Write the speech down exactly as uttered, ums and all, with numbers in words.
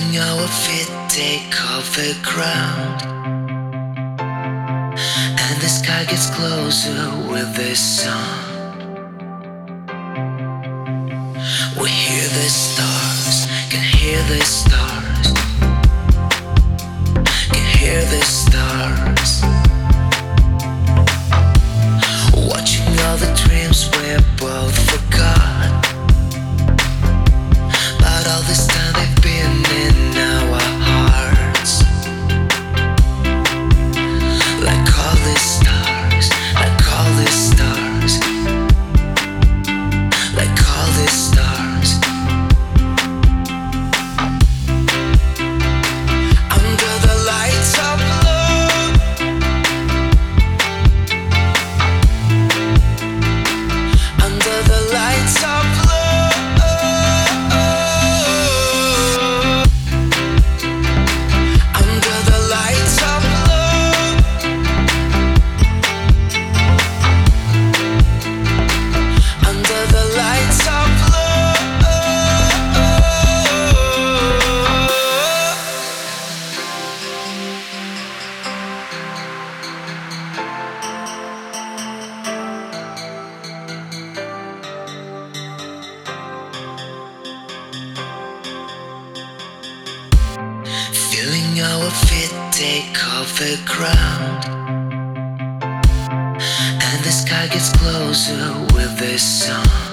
Feeling our feet take off the ground, and the sky gets closer with this song. We hear the stars, can hear the stars, can hear the stars. Watching all the dreams we both forgot, but all this time they've been in our hearts. Like all the stars, like all the stars, like all the stars. Under the lights of love, under the lights of love, under the lights of love, under the lights of love. Feeling our feet take off the ground, and the sky gets closer with this song.